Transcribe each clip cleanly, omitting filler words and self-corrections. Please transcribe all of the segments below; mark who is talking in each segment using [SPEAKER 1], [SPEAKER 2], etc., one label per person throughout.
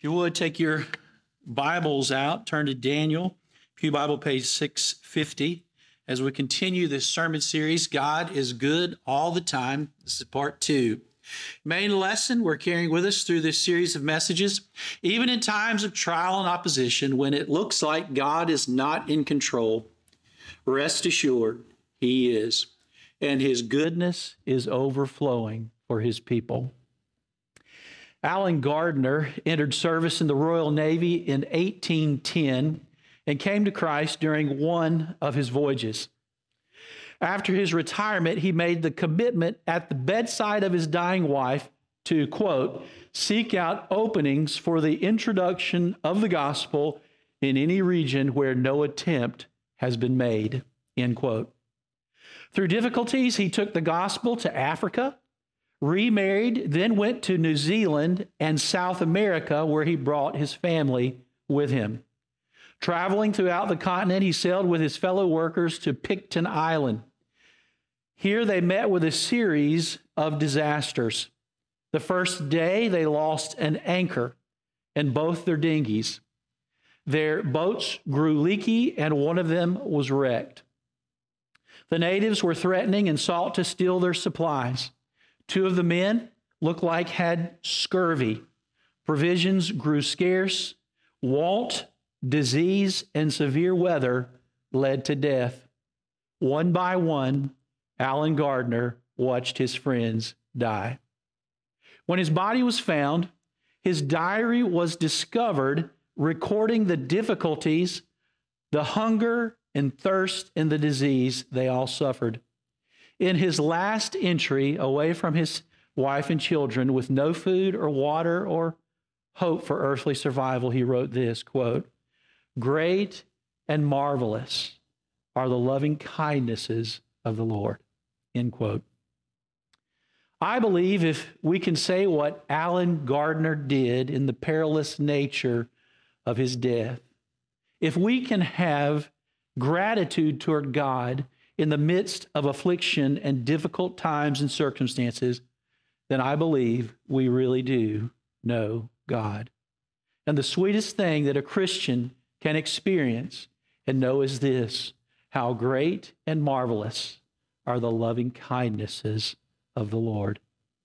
[SPEAKER 1] If you would, take your Bibles out, turn to Daniel, Pew Bible, page 650. As we continue this sermon series, God is good all the time. This is part 2. Main lesson we're carrying with us through this series of messages, even in times of trial and opposition, when it looks like God is not in control, rest assured He is, and His goodness is overflowing for His people. Alan Gardner entered service in the Royal Navy in 1810 and came to Christ during one of his voyages. After his retirement, he made the commitment at the bedside of his dying wife to, quote, seek out openings for the introduction of the gospel in any region where no attempt has been made, end quote. Through difficulties, he took the gospel to Africa, remarried, then went to New Zealand and South America, where he brought his family with him. Traveling throughout the continent, he sailed with his fellow workers to Picton Island. Here they met with a series of disasters. The first day, they lost an anchor and both their dinghies. Their boats grew leaky, and one of them was wrecked. The natives were threatening and sought to steal their supplies. 2 of the men looked like had scurvy. Provisions grew scarce. Want, disease, and severe weather led to death. One by one, Alan Gardner watched his friends die. When his body was found, his diary was discovered recording the difficulties, the hunger and thirst and the disease they all suffered. In his last entry, away from his wife and children, with no food or water or hope for earthly survival, he wrote this, quote, great and marvelous are the loving kindnesses of the Lord, end quote. I believe if we can say what Alan Gardner did in the perilous nature of his death, if we can have gratitude toward God in the midst of affliction and difficult times and circumstances, then I believe we really do know God. And the sweetest thing that a Christian can experience and know is this: how great and marvelous are the loving kindnesses of the Lord.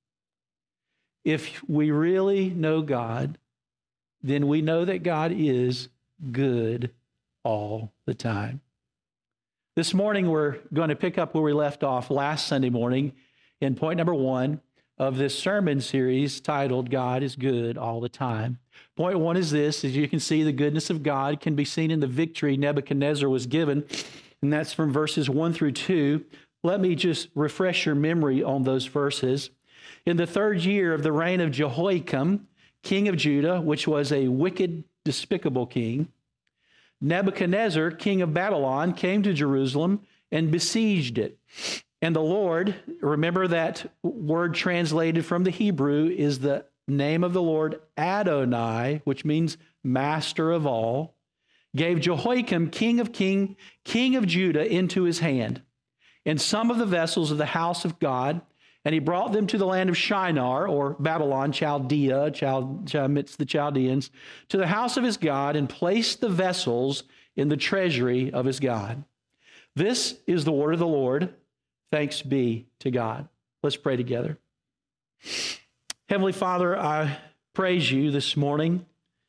[SPEAKER 1] If we really know God, then we know that God is good all the time. This morning, we're going to pick up where we left off last Sunday morning in point number 1 of this sermon series titled, God is Good All the Time. Point 1 is this: as you can see, the goodness of God can be seen in the victory Nebuchadnezzar was given, and that's from verses 1 through 2. Let me just refresh your memory on those verses. In the 3rd year of the reign of Jehoiakim, king of Judah, which was a wicked, despicable king, Nebuchadnezzar, king of Babylon, came to Jerusalem and besieged it. And the Lord, remember that word translated from the Hebrew is the name of the Lord, Adonai, which means master of all, gave Jehoiakim, king of Judah, into his hand, and some of the vessels of the house of God, and he brought them to the land of Shinar, or Babylon, Chaldea, amidst the Chaldeans, to the house of his God, and placed the vessels in the treasury of his God. This is the word of the Lord. Thanks be to God. Let's pray together. Heavenly Father, I praise you this morning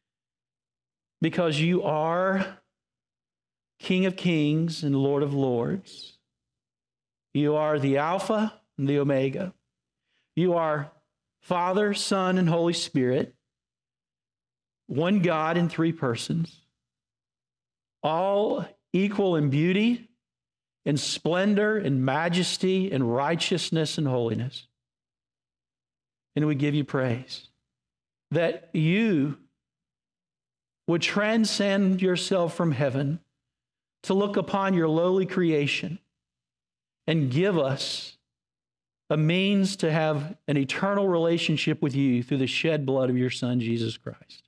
[SPEAKER 1] because you are King of Kings and Lord of Lords. You are the Alpha and the Omega. You are Father, Son, and Holy Spirit, one God in 3 persons, all equal in beauty and splendor and majesty and righteousness and holiness. And we give you praise that you would transcend yourself from heaven to look upon your lowly creation and give us a means to have an eternal relationship with you through the shed blood of your Son, Jesus Christ.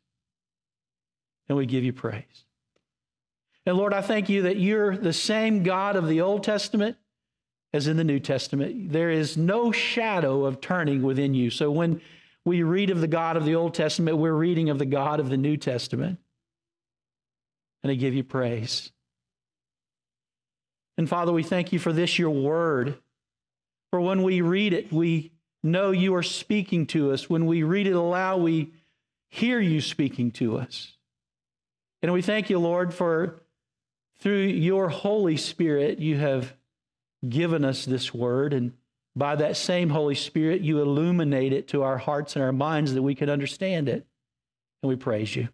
[SPEAKER 1] And we give you praise. And Lord, I thank you that you're the same God of the Old Testament as in the New Testament. There is no shadow of turning within you. So when we read of the God of the Old Testament, we're reading of the God of the New Testament. And I give you praise. And Father, we thank you for this, your word. For when we read it, we know you are speaking to us. When we read it aloud, we hear you speaking to us. And we thank you, Lord, for through your Holy Spirit, you have given us this word. And by that same Holy Spirit, you illuminate it to our hearts and our minds that we can understand it. And we praise you.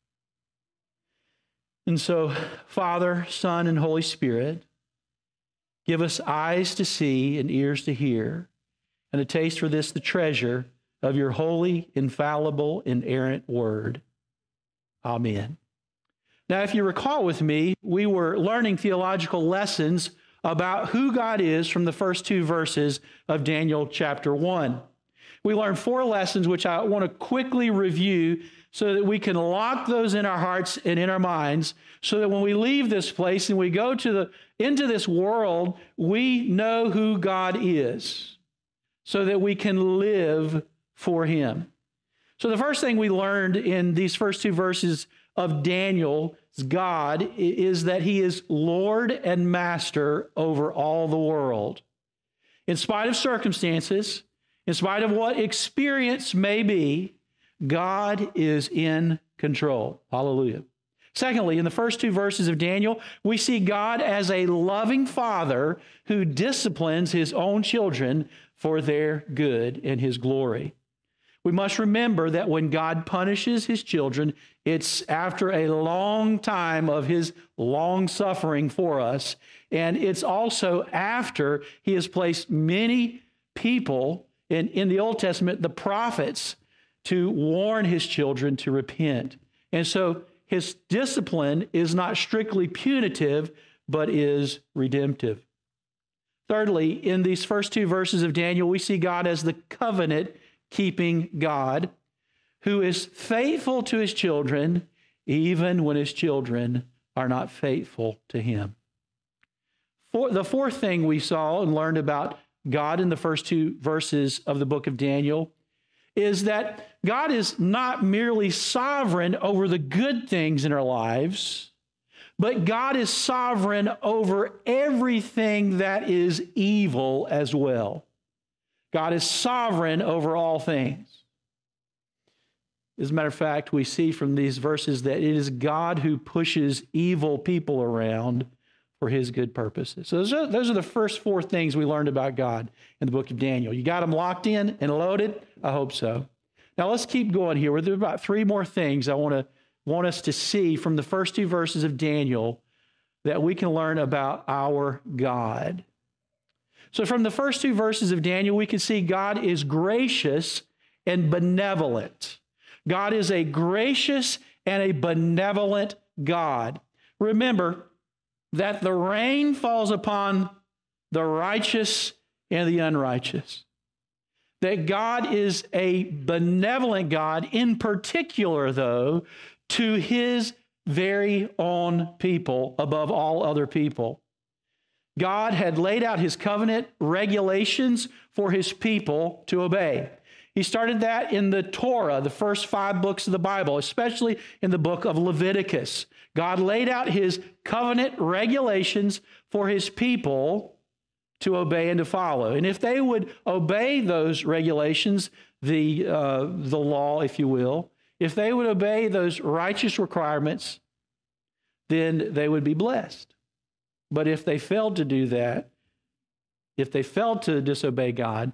[SPEAKER 1] And so, Father, Son, and Holy Spirit, give us eyes to see and ears to hear, and a taste for this, the treasure of your holy, infallible, inerrant word. Amen. Now, if you recall with me, we were learning theological lessons about who God is from the first 2 verses of Daniel chapter 1. We learned 4 lessons, which I want to quickly review so that we can lock those in our hearts and in our minds, so that when we leave this place and we go into this world, we know who God is, so that we can live for him. So the first thing we learned in these first 2 verses of Daniel's God is that he is Lord and Master over all the world. In spite of circumstances, in spite of what experience may be, God is in control. Hallelujah. Secondly, in the first 2 verses of Daniel, we see God as a loving father who disciplines his own children for their good and his glory. We must remember that when God punishes his children, it's after a long time of his long suffering for us. And it's also after he has placed many people in the Old Testament, the prophets, to warn his children to repent. And so his discipline is not strictly punitive, but is redemptive. Thirdly, in these first 2 verses of Daniel, we see God as the covenant-keeping God who is faithful to his children, even when his children are not faithful to him. The fourth thing we saw and learned about God in the first 2 verses of the book of Daniel is that God is not merely sovereign over the good things in our lives, but God is sovereign over everything that is evil as well. God is sovereign over all things. As a matter of fact, we see from these verses that it is God who pushes evil people around for his good purposes. So those are the first 4 things we learned about God in the book of Daniel. You got them locked in and loaded? I hope so. Now let's keep going here. There are about 3 more things I want us to see from the first 2 verses of Daniel that we can learn about our God. So from the first 2 verses of Daniel, we can see God is gracious and benevolent. God is a gracious and a benevolent God. Remember that the rain falls upon the righteous and the unrighteous. That God is a benevolent God, in particular, though, to his very own people above all other people. God had laid out his covenant regulations for his people to obey. He started that in the Torah, the first 5 books of the Bible, especially in the book of Leviticus. God laid out his covenant regulations for his people to obey and to follow. And if they would obey those regulations, the law, if you will, if they would obey those righteous requirements, then they would be blessed. But if they failed to do that, if they failed to disobey God,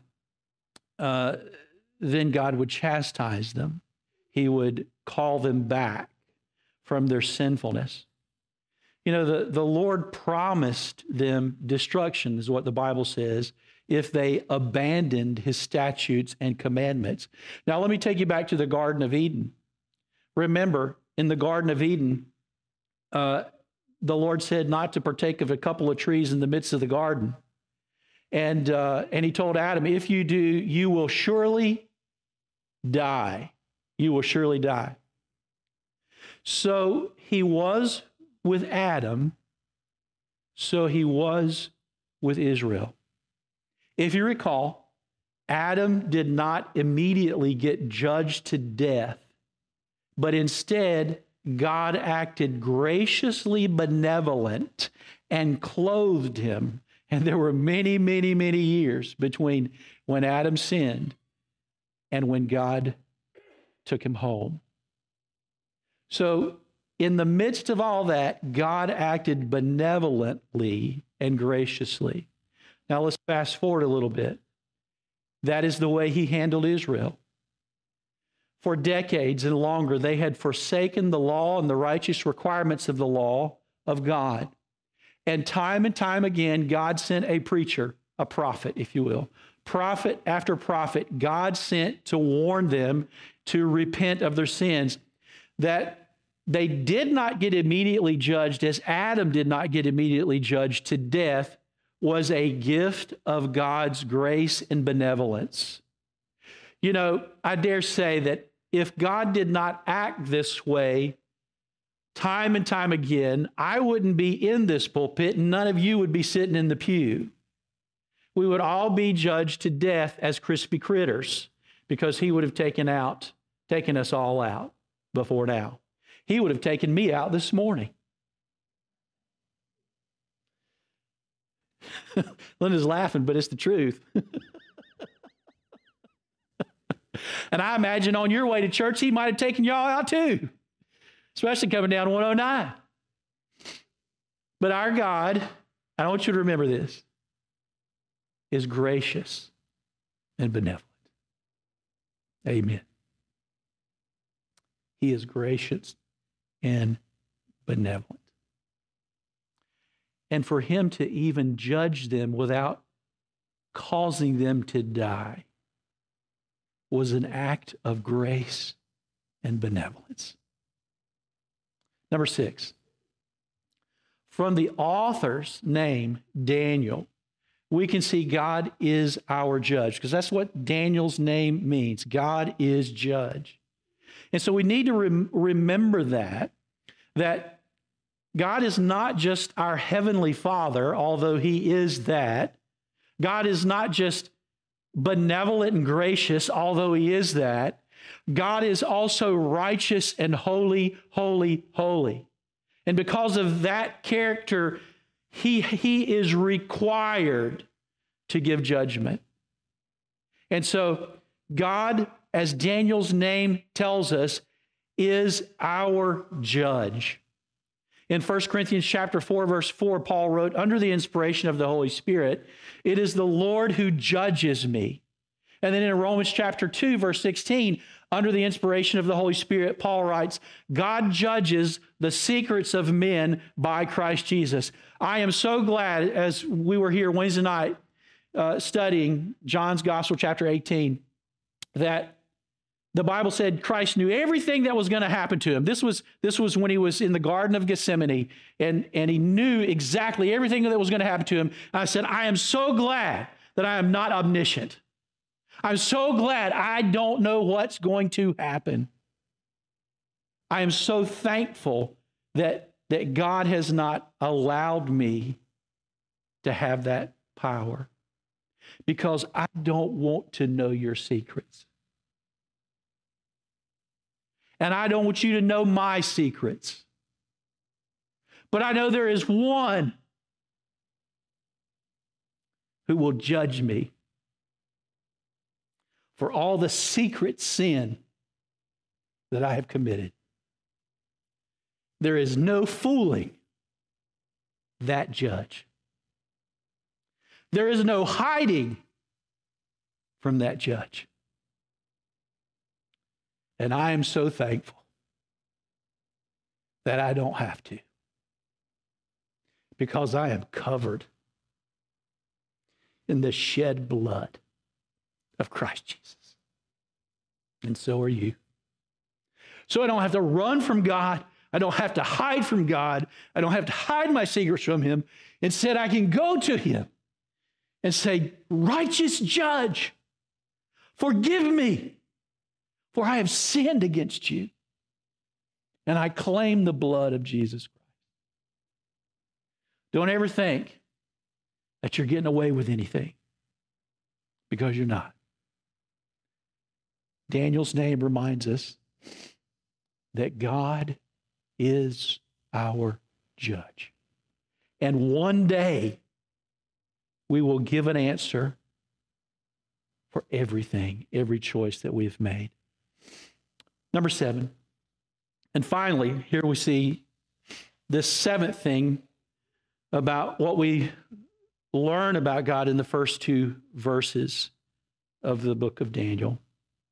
[SPEAKER 1] then God would chastise them. He would call them back from their sinfulness. You know, the Lord promised them destruction, is what the Bible says, if they abandoned his statutes and commandments. Now, let me take you back to the Garden of Eden. Remember, in the Garden of Eden, the Lord said not to partake of a couple of trees in the midst of the garden. And he told Adam, if you do, you will surely die. You will surely die. So he was with Adam, so he was with Israel. If you recall, Adam did not immediately get judged to death, but instead, God acted graciously benevolent and clothed him. And there were many, many, many years between when Adam sinned and when God took him home. So, in the midst of all that, God acted benevolently and graciously. Now, let's fast forward a little bit. That is the way he handled Israel. For decades and longer, they had forsaken the law and the righteous requirements of the law of God. And time again, God sent a preacher, a prophet, if you will. Prophet after prophet, God sent to warn them to repent of their sins. That they did not get immediately judged, as Adam did not get immediately judged to death, was a gift of God's grace and benevolence. You know, I dare say that if God did not act this way time and time again, I wouldn't be in this pulpit and none of you would be sitting in the pew. We would all be judged to death as crispy critters because he would have taken us all out before now. He would have taken me out this morning. Linda's laughing, but it's the truth. And I imagine on your way to church, he might have taken y'all out too, especially coming down 109. But our God, I want you to remember this, is gracious and benevolent. Amen. He is gracious and benevolent. And for him to even judge them without causing them to die was an act of grace and benevolence. Number 6, from the author's name, Daniel, we can see God is our judge, because that's what Daniel's name means. God is judge. And so we need to remember that God is not just our heavenly Father, although he is that. God is not just benevolent and gracious, although he is that. God is also righteous and holy, holy, holy. And because of that character, he is required to give judgment. And so God, as Daniel's name tells us, is our judge. In 1 Corinthians chapter 4, verse 4, Paul wrote, under the inspiration of the Holy Spirit, it is the Lord who judges me. And then in Romans chapter 2, verse 16, under the inspiration of the Holy Spirit, Paul writes, God judges the secrets of men by Christ Jesus. I am so glad, as we were here Wednesday night studying John's Gospel, chapter 18, that the Bible said Christ knew everything that was going to happen to him. This was when he was in the Garden of Gethsemane, and he knew exactly everything that was going to happen to him. I said, I am so glad that I am not omniscient. I'm so glad I don't know what's going to happen. I am so thankful that God has not allowed me to have that power, because I don't want to know your secrets. And I don't want you to know my secrets. But I know there is one who will judge me for all the secret sin that I have committed. There is no fooling that judge. There is no hiding from that judge. And I am so thankful that I don't have to, because I am covered in the shed blood of Christ Jesus. And so are you. So I don't have to run from God. I don't have to hide from God. I don't have to hide my secrets from him. Instead, I can go to him and say, righteous judge, forgive me, for I have sinned against you. And I claim the blood of Jesus Christ. Don't ever think that you're getting away with anything, because you're not. Daniel's name reminds us that God is our judge. And one day we will give an answer for everything, every choice that we've made. Number 7. And finally, here we see this 7th thing about what we learn about God in the first 2 verses of the book of Daniel.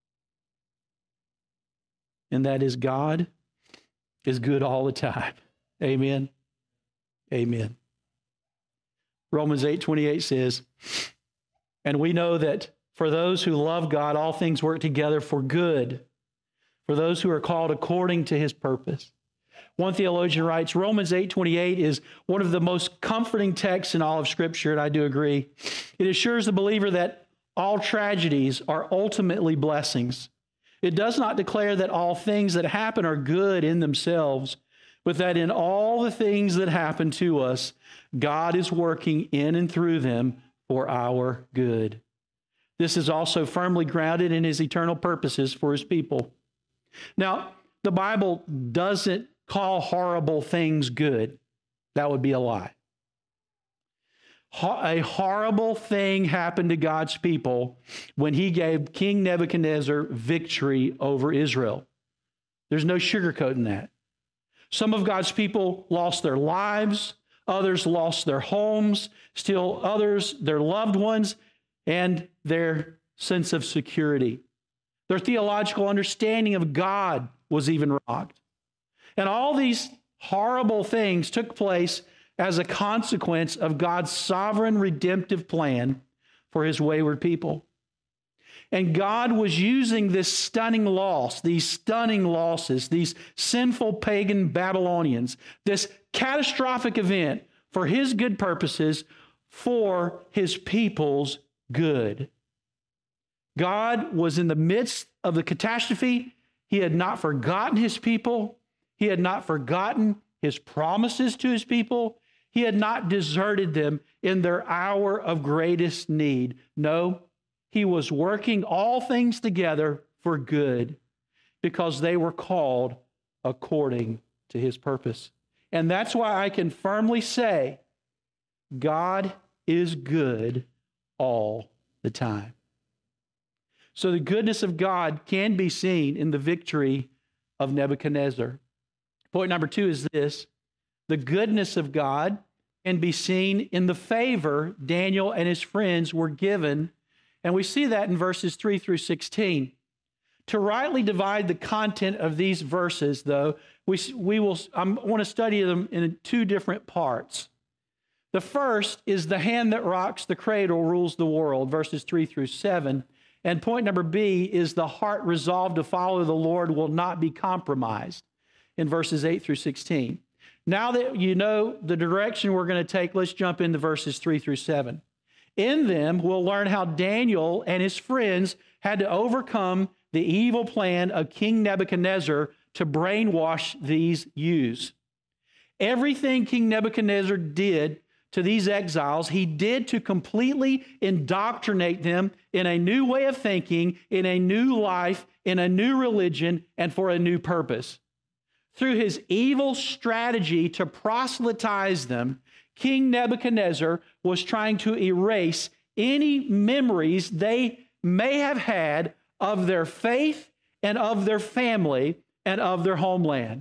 [SPEAKER 1] And that is, God is good all the time. Amen. Amen. Romans 8:28 says, and we know that for those who love God, all things work together for good, for those who are called according to his purpose. One theologian writes, Romans 8:28 is one of the most comforting texts in all of Scripture, and I do agree. It assures the believer that all tragedies are ultimately blessings. It does not declare that all things that happen are good in themselves, but that in all the things that happen to us, God is working in and through them for our good. This is also firmly grounded in his eternal purposes for his people. Now, the Bible doesn't call horrible things good. That would be a lie. A horrible thing happened to God's people when he gave King Nebuchadnezzar victory over Israel. There's no sugarcoating that. Some of God's people lost their lives, others lost their homes, still others their loved ones, and their sense of security. Their theological understanding of God was even rocked. And all these horrible things took place as a consequence of God's sovereign redemptive plan for his wayward people. And God was using this stunning loss, these stunning losses, these sinful pagan Babylonians, this catastrophic event for his good purposes, for his people's good. God was in the midst of the catastrophe. He had not forgotten his people. He had not forgotten his promises to his people. He had not deserted them in their hour of greatest need. No, he was working all things together for good because they were called according to his purpose. And that's why I can firmly say God is good all the time. So the goodness of God can be seen in the victory of Nebuchadnezzar. Point number 2 is this: the goodness of God can be seen in the favor Daniel and his friends were given, and we see that in verses 3 through 16. To rightly divide the content of these verses, though, I want to study them in 2 different parts. The first is the hand that rocks the cradle rules the world, verses 3 through 7. And point number B is the heart resolved to follow the Lord will not be compromised, in verses 8 through 16. Now that you know the direction we're going to take, let's jump into verses 3 through 7. In them, we'll learn how Daniel and his friends had to overcome the evil plan of King Nebuchadnezzar to brainwash these youths. Everything King Nebuchadnezzar did to these exiles, he did to completely indoctrinate them in a new way of thinking, in a new life, in a new religion, and for a new purpose. Through his evil strategy to proselytize them, King Nebuchadnezzar was trying to erase any memories they may have had of their faith and of their family and of their homeland.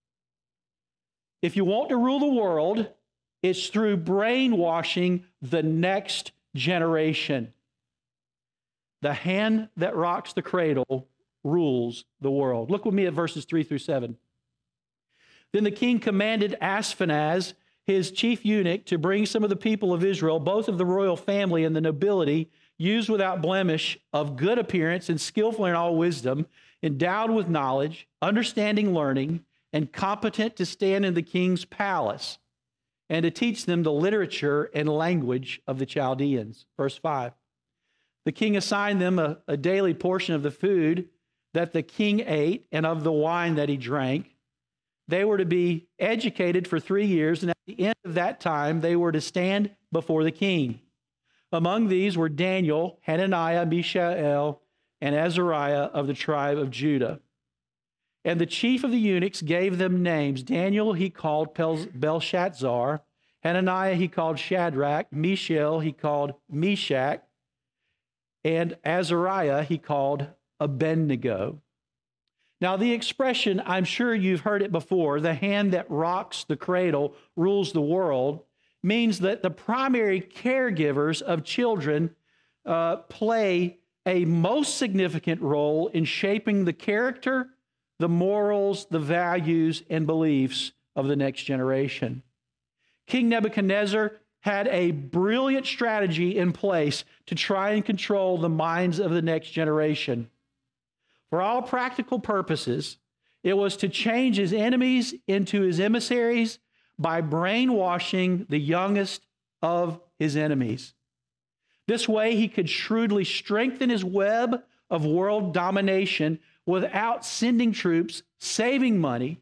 [SPEAKER 1] If you want to rule the world, it's through brainwashing the next generation. The hand that rocks the cradle rules the world. Look with me at verses 3 through 7. Then the king commanded Ashpenaz, his chief eunuch, to bring some of the people of Israel, both of the royal family and the nobility, used without blemish, of good appearance and skillful in all wisdom, endowed with knowledge, understanding learning, and competent to stand in the king's palace, and to teach them the literature and language of the Chaldeans. Verse 5. The king assigned them a daily portion of the food that the king ate and of the wine that he drank. They were to be educated for 3 years, and at the end of that time, they were to stand before the king. Among these were Daniel, Hananiah, Mishael, and Azariah of the tribe of Judah. And the chief of the eunuchs gave them names. Daniel he called Belshazzar. Hananiah he called Shadrach. Mishael he called Meshach. And Azariah he called Abednego. Now the expression, I'm sure you've heard it before, the hand that rocks the cradle rules the world, means that the primary caregivers of children play a most significant role in shaping the character, the morals, the values, and beliefs of the next generation. King Nebuchadnezzar had a brilliant strategy in place to try and control the minds of the next generation. For all practical purposes, it was to change his enemies into his emissaries by brainwashing the youngest of his enemies. This way, he could shrewdly strengthen his web of world domination without sending troops, saving money.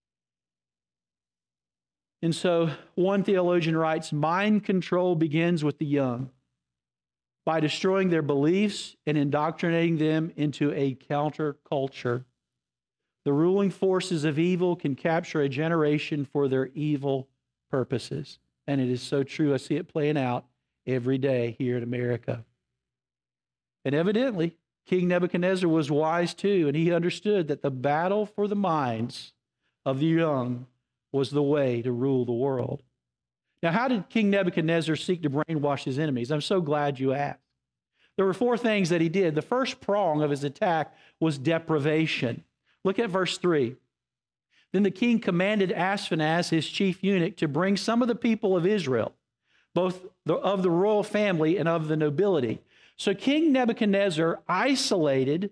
[SPEAKER 1] And so, one theologian writes, mind control begins with the young by destroying their beliefs and indoctrinating them into a counterculture. The ruling forces of evil can capture a generation for their evil purposes. And it is so true. I see it playing out every day here in America. And evidently, King Nebuchadnezzar was wise too, and he understood that the battle for the minds of the young was the way to rule the world. Now, how did King Nebuchadnezzar seek to brainwash his enemies? I'm so glad you asked. There were 4 things that he did. The first prong of his attack was deprivation. Look at verse 3. Then the king commanded Ashpenaz, his chief eunuch, to bring some of the people of Israel, both of the royal family and of the nobility. So King Nebuchadnezzar isolated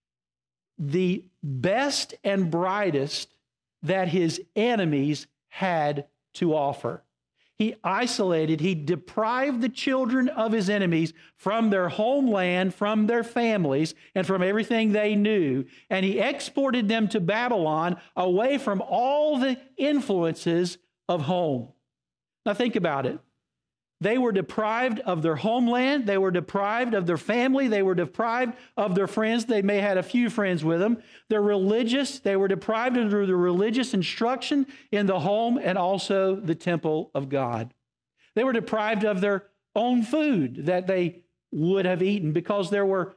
[SPEAKER 1] the best and brightest that his enemies had to offer. He deprived the children of his enemies from their homeland, from their families, and from everything they knew. And he exported them to Babylon away from all the influences of home. Now think about it. They were deprived of their homeland. They were deprived of their family. They were deprived of their friends. They may have had a few friends with them. They're religious. They were deprived of the religious instruction in the home and also the temple of God. They were deprived of their own food that they would have eaten because there were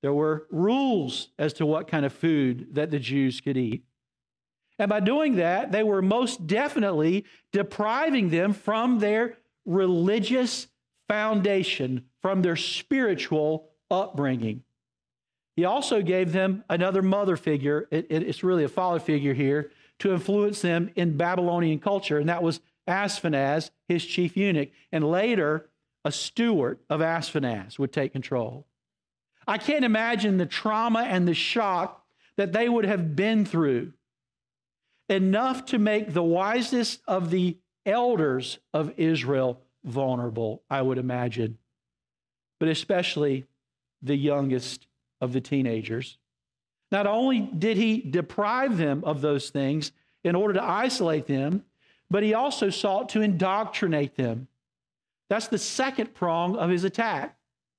[SPEAKER 1] rules as to what kind of food that the Jews could eat. And by doing that, they were most definitely depriving them from their religious foundation, from their spiritual upbringing. He also gave them another mother figure, it's really a father figure here, to influence them in Babylonian culture, and that was Ashpenaz, his chief eunuch, and later a steward of Ashpenaz would take control. I can't imagine the trauma and the shock that they would have been through, enough to make the wisest of the elders of Israel vulnerable, I would imagine, but especially the youngest of the teenagers. Not only did he deprive them of those things in order to isolate them, but he also sought to indoctrinate them. That's the second prong of his attack.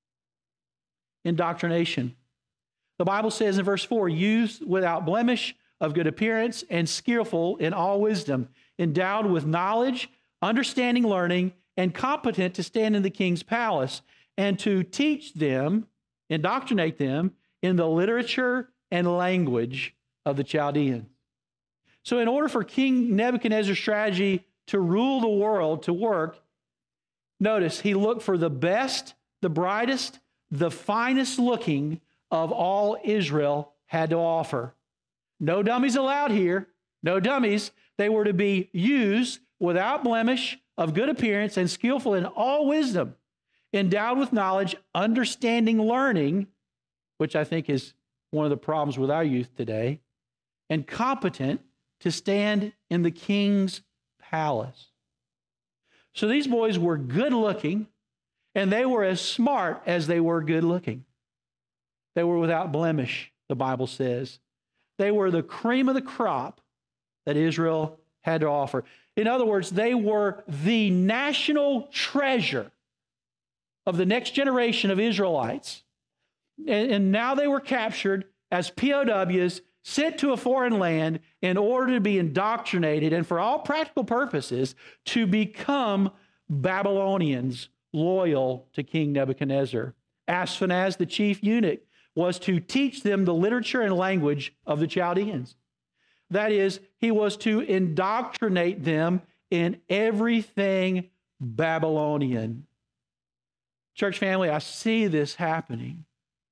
[SPEAKER 1] Indoctrination. The Bible says in verse 4, youth without blemish, of good appearance, and skillful in all wisdom, endowed with knowledge, understanding, learning, and competent to stand in the king's palace, and to teach them, indoctrinate them in the literature and language of the Chaldeans. So in order for King Nebuchadnezzar's strategy to rule the world to work, notice he looked for the best, the brightest, the finest looking of all Israel had to offer. No dummies allowed here. No dummies. They were to be used without blemish, of good appearance, and skillful in all wisdom, endowed with knowledge, understanding, learning, which I think is one of the problems with our youth today, and competent to stand in the king's palace. So these boys were good looking, and they were as smart as they were good looking. They were without blemish, the Bible says. They were the cream of the crop that Israel had to offer. In other words, they were the national treasure of the next generation of Israelites.
[SPEAKER 2] and now they were captured as POWs, sent to a foreign land in order to be indoctrinated and for all practical purposes to become Babylonians loyal to King Nebuchadnezzar. Ashpenaz, the chief eunuch, was to teach them the literature and language of the Chaldeans. That is, he was to indoctrinate them in everything Babylonian. Church family, I see this happening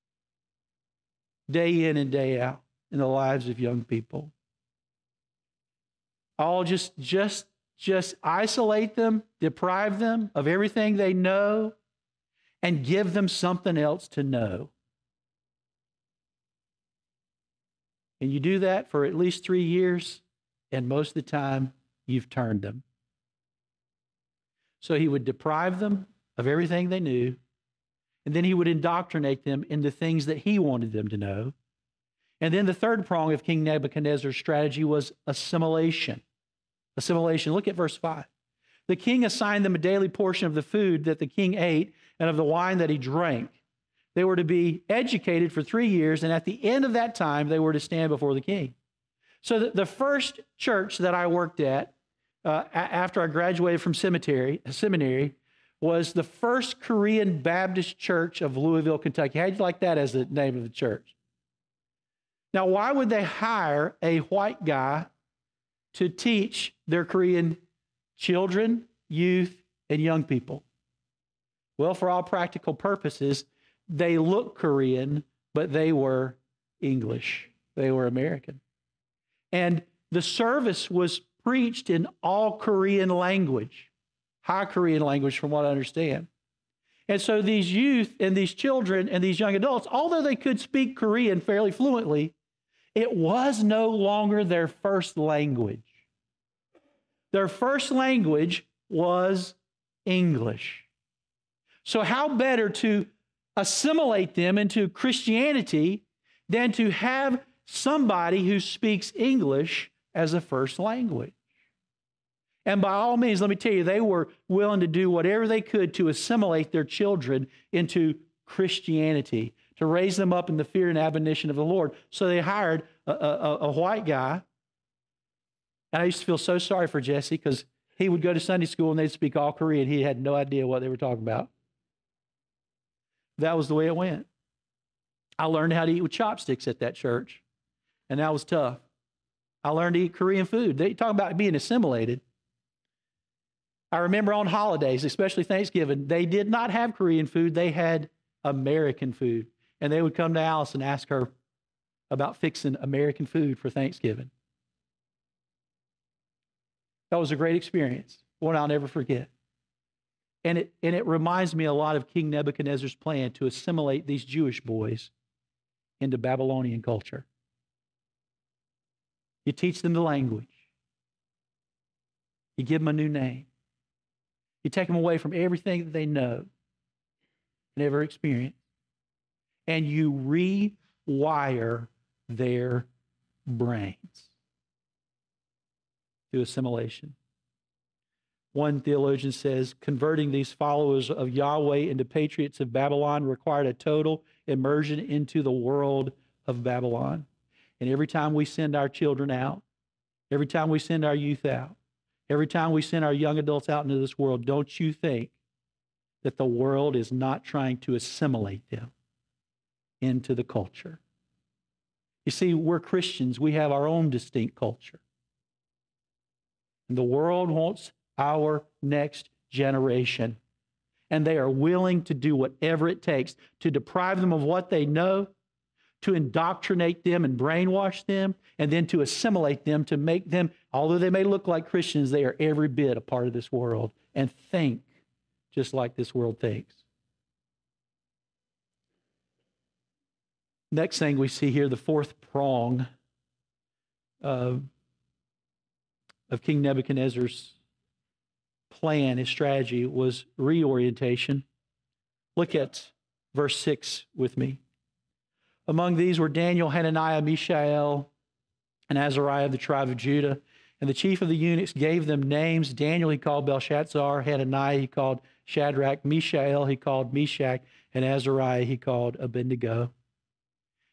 [SPEAKER 2] day in and day out in the lives of young people. I'll just isolate them, deprive them of everything they know, and give them something else to know. And you do that for at least 3 years, and most of the time, you've turned them. So he would deprive them of everything they knew, and then he would indoctrinate them into things that he wanted them to know. And then the third prong of King Nebuchadnezzar's strategy was assimilation. Assimilation. Look at verse 5. The king assigned them a daily portion of the food that the king ate and of the wine that he drank. They were to be educated for 3 years, and at the end of that time, they were to stand before the king. So the first church that I worked at after I graduated from seminary was the First Korean Baptist Church of Louisville, Kentucky. How'd you like that as the name of the church? Now, why would they hire a white guy to teach their Korean children, youth, and young people? Well, for all practical purposes, they looked Korean, but they were English. They were American. And the service was preached in all Korean language, high Korean language from what I understand. And so these youth and these children and these young adults, although they could speak Korean fairly fluently, it was no longer their first language. Their first language was English. So how better to assimilate them into Christianity than to have somebody who speaks English as a first language? And by all means, let me tell you, they were willing to do whatever they could to assimilate their children into Christianity, to raise them up in the fear and admonition of the Lord. So they hired a white guy. And I used to feel so sorry for Jesse because he would go to Sunday school and they'd speak all Korean. He had no idea what they were talking about. That was the way it went. I learned how to eat with chopsticks at that church, and that was tough. I learned to eat Korean food. They talk about being assimilated. I remember on holidays, especially Thanksgiving, they did not have Korean food. They had American food. And they would come to Alice and ask her about fixing American food for Thanksgiving. That was a great experience, one I'll never forget. And it reminds me a lot of King Nebuchadnezzar's plan to assimilate these Jewish boys into Babylonian culture. You teach them the language. You give them a new name. You take them away from everything that they know and ever experienced. And you rewire their brains through assimilation. One theologian says, converting these followers of Yahweh into patriots of Babylon required a total immersion into the world of Babylon. And every time we send our children out, every time we send our youth out, every time we send our young adults out into this world, don't you think that the world is not trying to assimilate them into the culture? You see, we're Christians. We have our own distinct culture. And the world wants our next generation. And they are willing to do whatever it takes to deprive them of what they know, to indoctrinate them and brainwash them, and then to assimilate them, to make them, although they may look like Christians, they are every bit a part of this world and think just like this world thinks. Next thing we see here, the fourth prong of King Nebuchadnezzar's plan, his strategy, was reorientation. Look at verse 6 with me. Among these were Daniel, Hananiah, Mishael, and Azariah of the tribe of Judah. And the chief of the eunuchs gave them names. Daniel he called Belshazzar, Hananiah he called Shadrach, Mishael he called Meshach, and Azariah he called Abednego.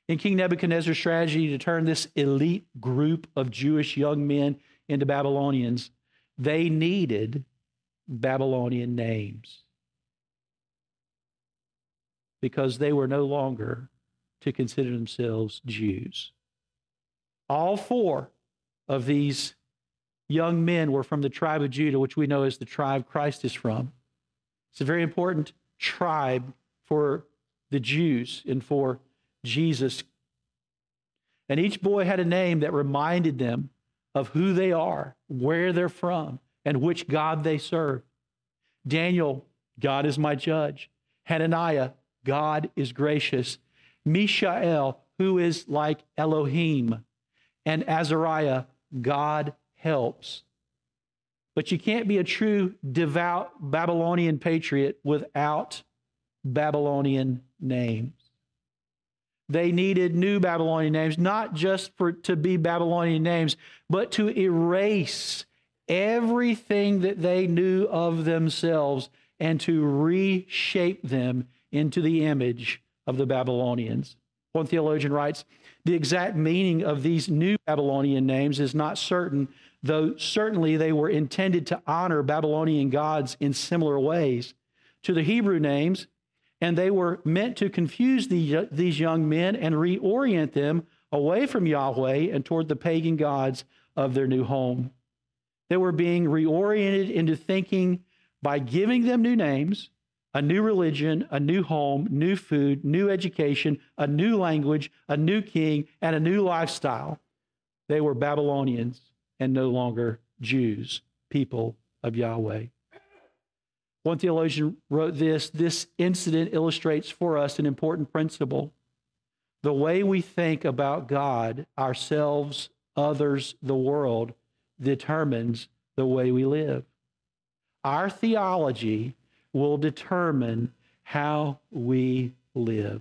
[SPEAKER 2] In King Nebuchadnezzar's strategy to turn this elite group of Jewish young men into Babylonians, they needed Babylonian names because they were no longer to consider themselves Jews. All four of these young men were from the tribe of Judah, which we know as the tribe Christ is from. It's a very important tribe for the Jews and for Jesus. And each boy had a name that reminded them of who they are, where they're from, and which God they serve. Daniel, God is my judge. Hananiah, God is gracious. Mishael, who is like Elohim. And Azariah, God helps. But you can't be a true, devout Babylonian patriot without Babylonian names. They needed new Babylonian names, not just to be Babylonian names, but to erase everything that they knew of themselves and to reshape them into the image of the Babylonians. One theologian writes, the exact meaning of these new Babylonian names is not certain, though certainly they were intended to honor Babylonian gods in similar ways to the Hebrew names, and they were meant to confuse these young men and reorient them away from Yahweh and toward the pagan gods of their new home. They were being reoriented into thinking by giving them new names, a new religion, a new home, new food, new education, a new language, a new king, and a new lifestyle. They were Babylonians and no longer Jews, people of Yahweh. One theologian wrote this incident illustrates for us an important principle. The way we think about God, ourselves, others, the world, determines the way we live. Our theology will determine how we live.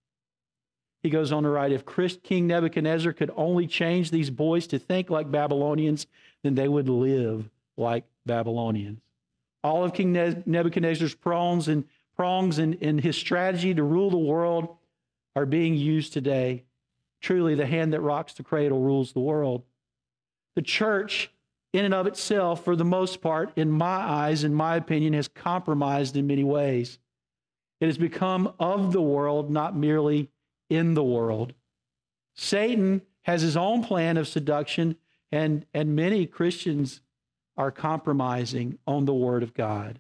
[SPEAKER 2] He goes on to write, if King Nebuchadnezzar could only change these boys to think like Babylonians, then they would live like Babylonians. All of King Nebuchadnezzar's prongs and his strategy to rule the world are being used today. Truly, the hand that rocks the cradle rules the world. The church, in and of itself, for the most part, in my eyes, in my opinion, has compromised in many ways. It has become of the world, not merely in the world. Satan has his own plan of seduction, and many Christians are compromising on the Word of God.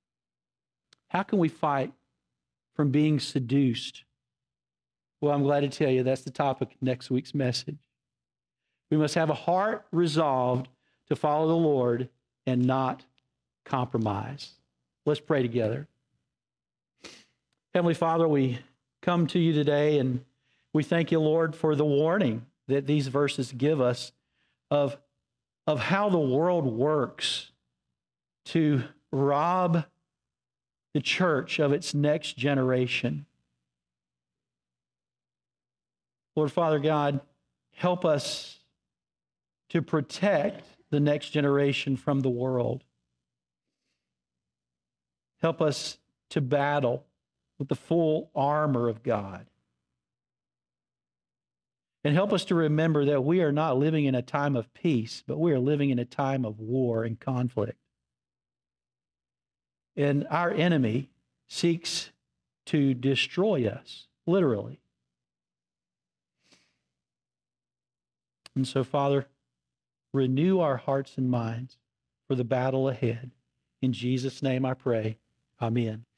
[SPEAKER 2] How can we fight from being seduced? Well, I'm glad to tell you that's the topic of next week's message. We must have a heart resolved to follow the Lord and not compromise. Let's pray together. Heavenly Father, we come to you today and we thank you, Lord, for the warning that these verses give us of how the world works to rob the church of its next generation. Lord Father God, help us to protect the next generation from the world. Help us to battle with the full armor of God. And help us to remember that we are not living in a time of peace, but we are living in a time of war and conflict. And our enemy seeks to destroy us, literally. And so, Father, renew our hearts and minds for the battle ahead. In Jesus' name I pray. Amen.